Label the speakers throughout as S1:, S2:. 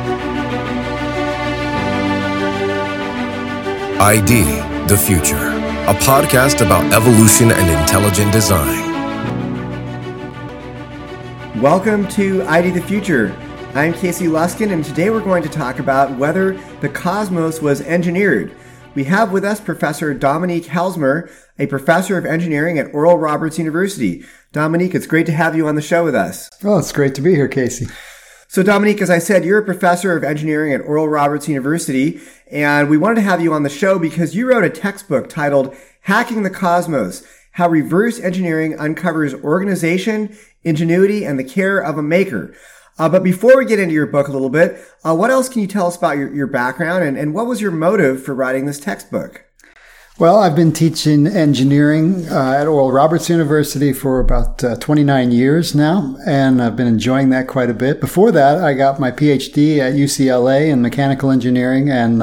S1: ID The Future, a podcast about evolution and intelligent design.
S2: Welcome to ID The Future. I'm Casey Luskin, and today we're going to talk about whether the cosmos was engineered. We have with us Professor Dominique Helsmer, a professor of engineering at Oral Roberts University. Dominique, it's great to have you on the show with us.
S3: Oh, it's great to be here, Casey.
S2: So Dominique, as I said, you're a professor of engineering at Oral Roberts University, and we wanted to have you on the show because you wrote a textbook titled Hacking the Cosmos: How Reverse Engineering Uncovers Organization, Ingenuity, and the Care of a Maker. But before we get into your book a little bit, what else can you tell us about your background, and what was your motive for writing this textbook?
S3: Well, I've been teaching engineering at Oral Roberts University for about 29 years now, and I've been enjoying that quite a bit. Before that, I got my PhD at UCLA in mechanical engineering and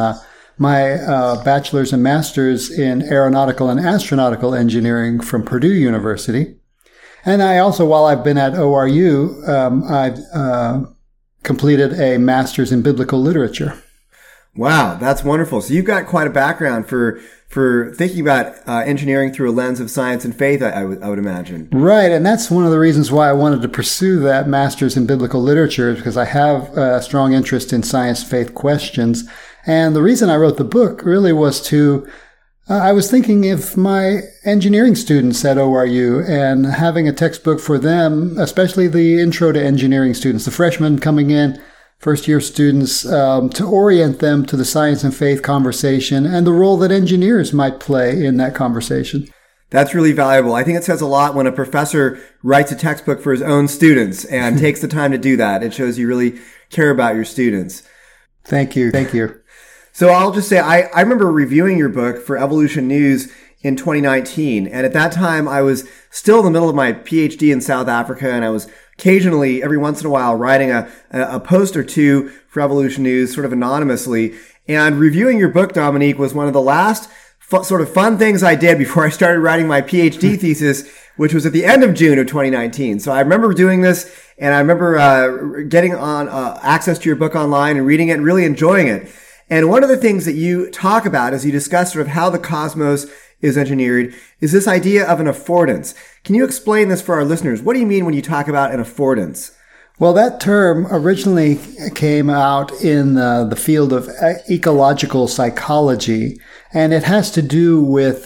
S3: my bachelor's and master's in aeronautical and astronautical engineering from Purdue University. And I also, while I've been at ORU, I've completed a master's in biblical literature.
S2: Wow, that's wonderful. So you've got quite a background for thinking about engineering through a lens of science and faith, I would imagine.
S3: Right, and that's one of the reasons why I wanted to pursue that master's in biblical literature, because I have a strong interest in science-faith questions. And the reason I wrote the book really was I was thinking if my engineering students at ORU and having a textbook for them, especially the intro to engineering students, the freshmen coming in, first-year students, to orient them to the science and faith conversation and the role that engineers might play in that conversation.
S2: That's really valuable. I think it says a lot when a professor writes a textbook for his own students and takes the time to do that. It shows you really care about your students.
S3: Thank you. Thank you.
S2: So I'll just say, I remember reviewing your book for Evolution News in 2019. And at that time, I was still in the middle of my PhD in South Africa, and I was occasionally, every once in a while, writing a post or two for Evolution News, sort of anonymously. And reviewing your book, Dominique, was one of the last sort of fun things I did before I started writing my PhD thesis, which was at the end of June of 2019. So I remember doing this, and I remember getting on access to your book online and reading it and really enjoying it. And one of the things that you talk about as you discuss sort of how the cosmos is engineered is this idea of an affordance. Can you explain this for our listeners? What do you mean when you talk about an affordance?
S3: Well, that term originally came out in the field of ecological psychology, and it has to do with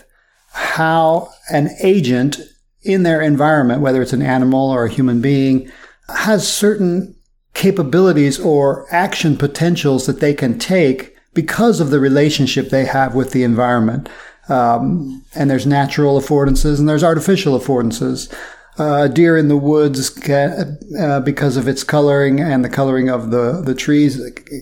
S3: how an agent in their environment, whether it's an animal or a human being, has certain capabilities or action potentials that they can take because of the relationship they have with the environment. And there's natural affordances and there's artificial affordances. Deer in the woods can, because of its coloring and the coloring of the trees,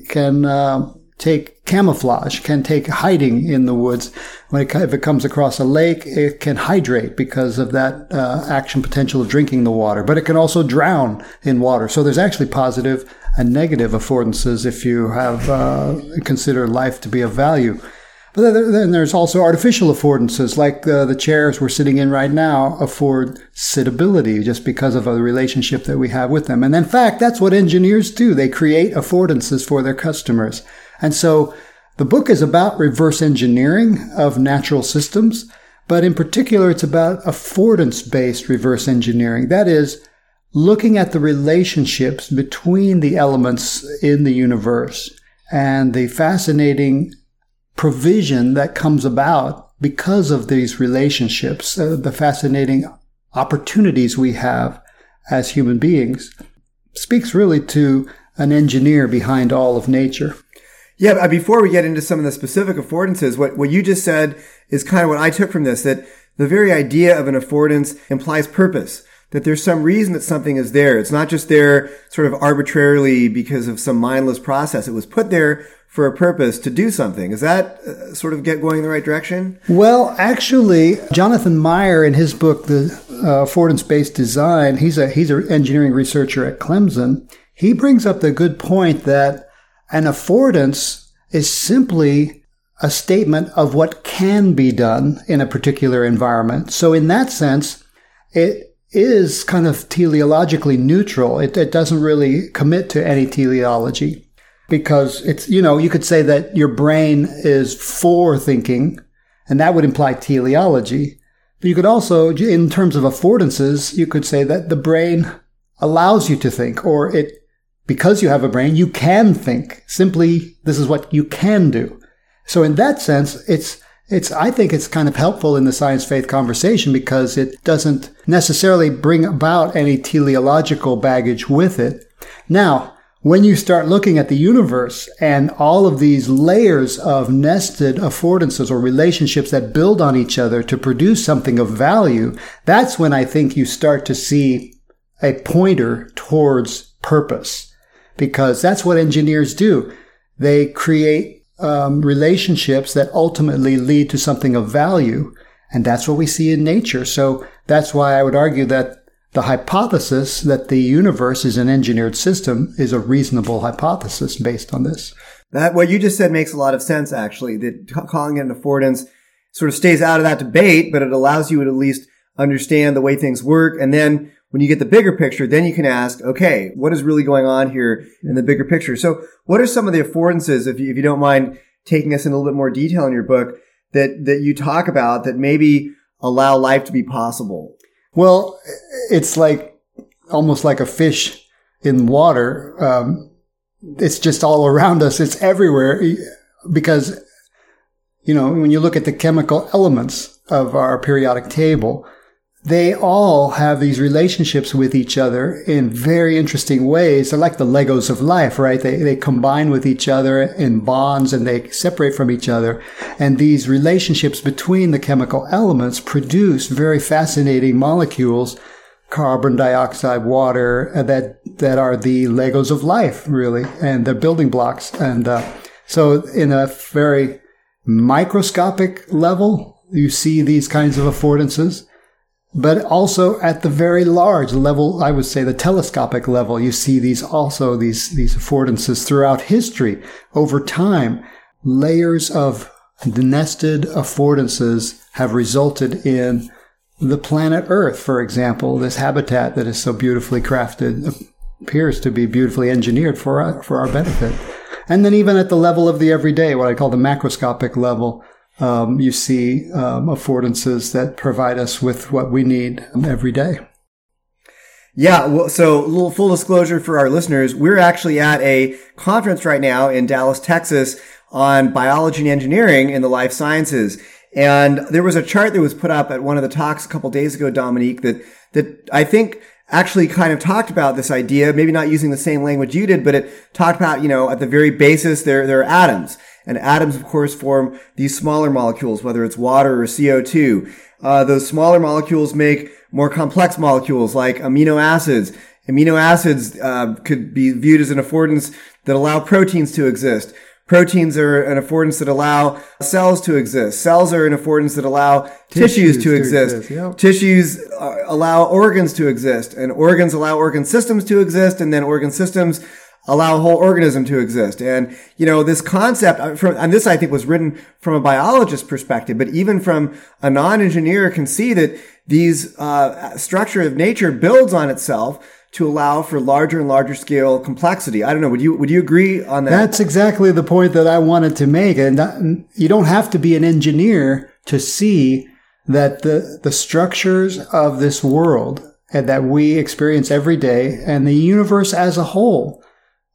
S3: can take camouflage, can take hiding in the woods. If it comes across a lake, it can hydrate because of that action potential of drinking the water. But it can also drown in water. So there's actually positive and negative affordances if you have consider life to be of value. But then there's also artificial affordances, like the chairs we're sitting in right now afford sittability just because of the relationship that we have with them. And in fact, that's what engineers do. They create affordances for their customers. And so the book is about reverse engineering of natural systems, but in particular, it's about affordance-based reverse engineering. That is, looking at the relationships between the elements in the universe and the fascinating provision that comes about because of these relationships, the fascinating opportunities we have as human beings, speaks really to an engineer behind all of nature.
S2: Yeah, but before we get into some of the specific affordances, what you just said is kind of what I took from this, that the very idea of an affordance implies purpose, that there's some reason that something is there. It's not just there sort of arbitrarily because of some mindless process. It was put there for a purpose to do something. Is that sort of going in the right direction?
S3: Well, actually, Jonathan Meyer, in his book, The Affordance-Based Design, he's an engineering researcher at Clemson. He brings up the good point that an affordance is simply a statement of what can be done in a particular environment. So in that sense, it is kind of teleologically neutral. It doesn't really commit to any teleology. because it's, you could say that your brain is for thinking, and that would imply teleology. But you could also, in terms of affordances, you could say that the brain allows you to think, or because you have a brain, you can think. Simply, this is what you can do. So in that sense, I think it's kind of helpful in the science-faith conversation because it doesn't necessarily bring about any teleological baggage with it. Now, when you start looking at the universe and all of these layers of nested affordances or relationships that build on each other to produce something of value, that's when I think you start to see a pointer towards purpose, because that's what engineers do. They create relationships that ultimately lead to something of value, and that's what we see in nature. So that's why I would argue that the hypothesis that the universe is an engineered system is a reasonable hypothesis based on this.
S2: That what you just said makes a lot of sense, actually. That calling it an affordance sort of stays out of that debate, but it allows you to at least understand the way things work. And then when you get the bigger picture, then you can ask, okay, what is really going on here in the bigger picture? So what are some of the affordances, if you don't mind taking us in a little bit more detail in your book, that you talk about that maybe allow life to be possible?
S3: Well, it's almost like a fish in water. It's just all around us. It's everywhere because, when you look at the chemical elements of our periodic table, they all have these relationships with each other in very interesting ways. They're like the Legos of life, right? They combine with each other in bonds and they separate from each other. And these relationships between the chemical elements produce very fascinating molecules, carbon dioxide, water, that are the Legos of life, really, and they're building blocks. And so in a very microscopic level, you see these kinds of affordances. But also at the very large level, I would say the telescopic level, you see these affordances throughout history. Over time, layers of nested affordances have resulted in the planet Earth, for example. This habitat that is so beautifully crafted appears to be beautifully engineered for our benefit. And then even at the level of the everyday, what I call the macroscopic level, you see affordances that provide us with what we need every day.
S2: Yeah, well, so a little full disclosure for our listeners. We're actually at a conference right now in Dallas, Texas on biology and engineering in the life sciences. And there was a chart that was put up at one of the talks a couple days ago, Dominique, that I think actually kind of talked about this idea, maybe not using the same language you did, but it talked about, at the very basis, there are atoms. And atoms, of course, form these smaller molecules, whether it's water or CO2. Those smaller molecules make more complex molecules like amino acids. Amino acids could be viewed as an affordance that allow proteins to exist. Proteins are an affordance that allow cells to exist. Cells are an affordance that allow tissues to exist. Yep. Tissues allow organs to exist. And organs allow organ systems to exist. And then organ systems allow a whole organism to exist. And, this concept, and this I think was written from a biologist's perspective, but even from a non-engineer can see that these structure of nature builds on itself to allow for larger and larger scale complexity. I don't know. Would you agree on that?
S3: That's exactly the point that I wanted to make. And you don't have to be an engineer to see that the structures of this world and that we experience every day and the universe as a whole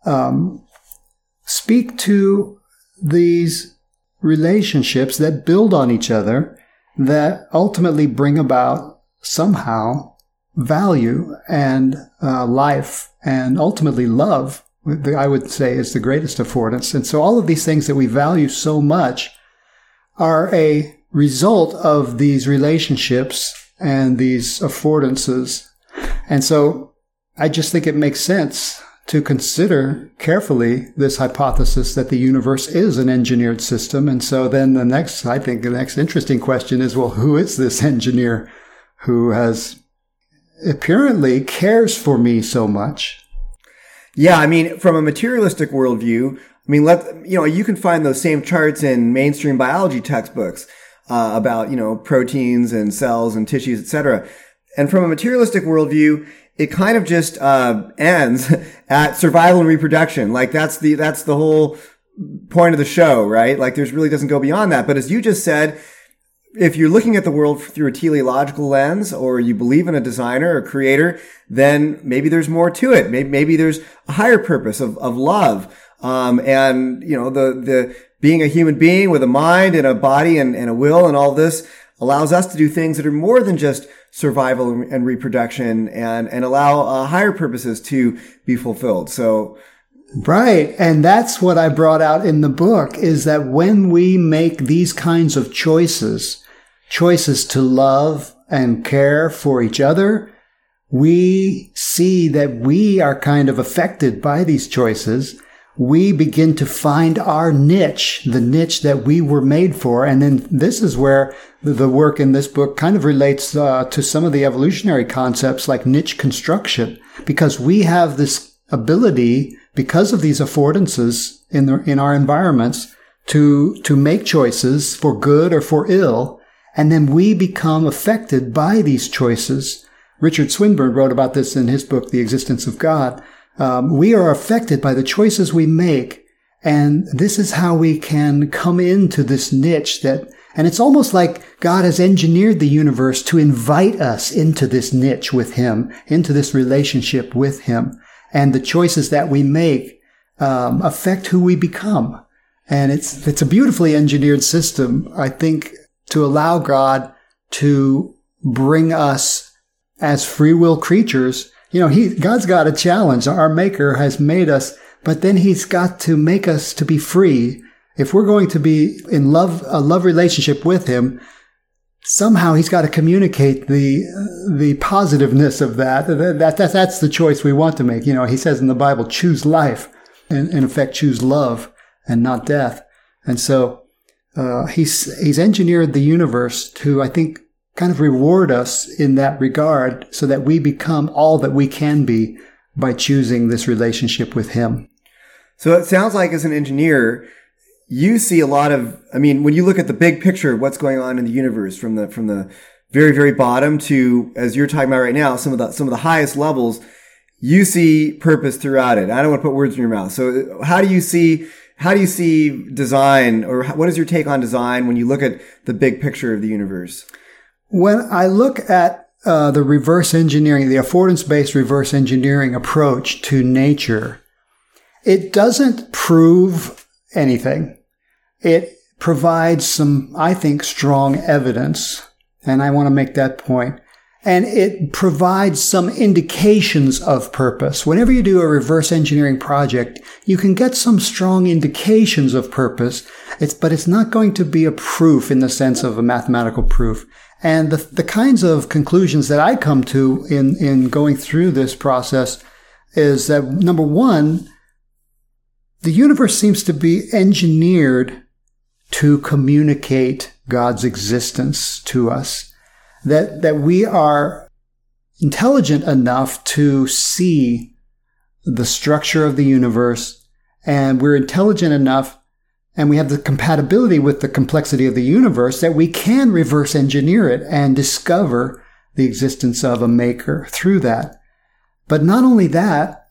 S3: speak to these relationships that build on each other that ultimately bring about somehow value and life and ultimately love, I would say, is the greatest affordance. And so all of these things that we value so much are a result of these relationships and these affordances. And so I just think it makes sense to consider carefully this hypothesis that the universe is an engineered system. And so then the next interesting question is, well, who is this engineer who has apparently cares for me so much?
S2: Yeah, I mean, from a materialistic worldview, you can find those same charts in mainstream biology textbooks about, proteins and cells and tissues, etc. And from a materialistic worldview, it kind of just ends at survival and reproduction. Like that's the whole point of the show, right? Like there's really doesn't go beyond that. But as you just said, if you're looking at the world through a teleological lens, or you believe in a designer or creator, then maybe there's more to it. Maybe there's a higher purpose of love. And you know, the being a human being with a mind and a body and a will and all this allows us to do things that are more than just survival and reproduction, and allow higher purposes to be fulfilled. So.
S3: Right. And that's what I brought out in the book, is that when we make these kinds of choices to love and care for each other, we see that we are kind of affected by these choices. We begin to find our niche, the niche that we were made for. And then this is where the work in this book kind of relates to some of the evolutionary concepts like niche construction, because we have this ability, because of these affordances in our environments, to make choices for good or for ill, and then we become affected by these choices. Richard Swinburne wrote about this in his book, The Existence of God. We are affected by the choices we make, and this is how we can come into this niche and it's almost like God has engineered the universe to invite us into this niche with Him, into this relationship with Him. And the choices that we make affect who we become. And it's a beautifully engineered system, I think, to allow God to bring us as free will creatures. You know, God's got a challenge. Our Maker has made us, but then He's got to make us to be free. If we're going to be in a love relationship with Him, somehow He's got to communicate the positiveness of that. That's the choice we want to make. You know, He says in the Bible, choose life, and in effect, choose love and not death. And so He's engineered the universe to, I think, kind of reward us in that regard, so that we become all that we can be by choosing this relationship with Him.
S2: So it sounds like, as an engineer, you see a lot of, I mean, when you look at the big picture of what's going on in the universe, from the very, very bottom to, as you're talking about right now, some of the highest levels, you see purpose throughout it. I don't want to put words in your mouth. So how do you see design, or what is your take on design when you look at the big picture of the universe?
S3: When I look at the reverse engineering, the affordance-based reverse engineering approach to nature, it doesn't prove anything. It provides some, I think, strong evidence, and I want to make that point. And it provides some indications of purpose. Whenever you do a reverse engineering project, you can get some strong indications of purpose, but it's not going to be a proof in the sense of a mathematical proof. And the kinds of conclusions that I come to in going through this process is that, number one, the universe seems to be engineered to communicate God's existence to us. That we are intelligent enough to see the structure of the universe, and we're intelligent enough, and we have the compatibility with the complexity of the universe, that we can reverse engineer it and discover the existence of a maker through that. But not only that,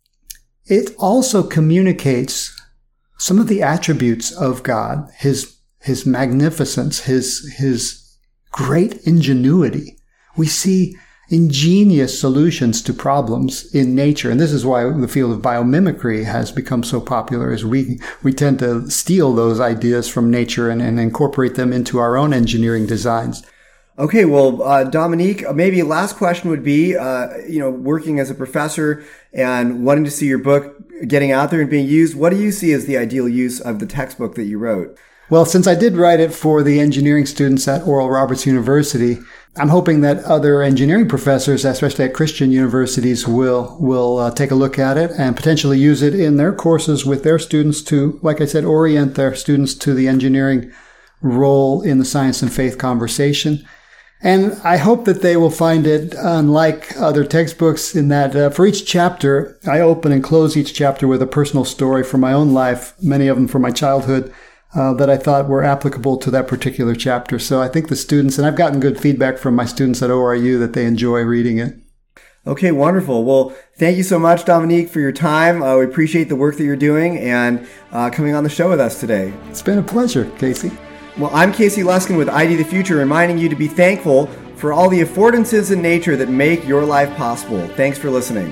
S3: it also communicates some of the attributes of God, His magnificence, His great ingenuity. We see ingenious solutions to problems in nature. And this is why the field of biomimicry has become so popular, is we tend to steal those ideas from nature and incorporate them into our own engineering designs.
S2: Okay, well, Dominique, maybe last question would be, working as a professor and wanting to see your book getting out there and being used, what do you see as the ideal use of the textbook that you wrote?
S3: Well, since I did write it for the engineering students at Oral Roberts University, I'm hoping that other engineering professors, especially at Christian universities, will take a look at it and potentially use it in their courses with their students to, like I said, orient their students to the engineering role in the science and faith conversation. And I hope that they will find it unlike other textbooks in that for each chapter, I open and close each chapter with a personal story from my own life, many of them from my childhood, that I thought were applicable to that particular chapter. So I think the students, and I've gotten good feedback from my students at ORU, that they enjoy reading it.
S2: Okay, wonderful. Well, thank you so much, Dominique, for your time. We appreciate the work that you're doing and coming on the show with us today.
S3: It's been a pleasure, Casey.
S2: Well, I'm Casey Luskin with ID the Future, reminding you to be thankful for all the affordances in nature that make your life possible. Thanks for listening.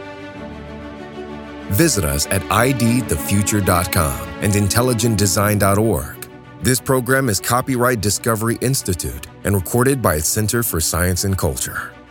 S1: Visit us at idthefuture.com and intelligentdesign.org. This program is copyright Discovery Institute and recorded by its Center for Science and Culture.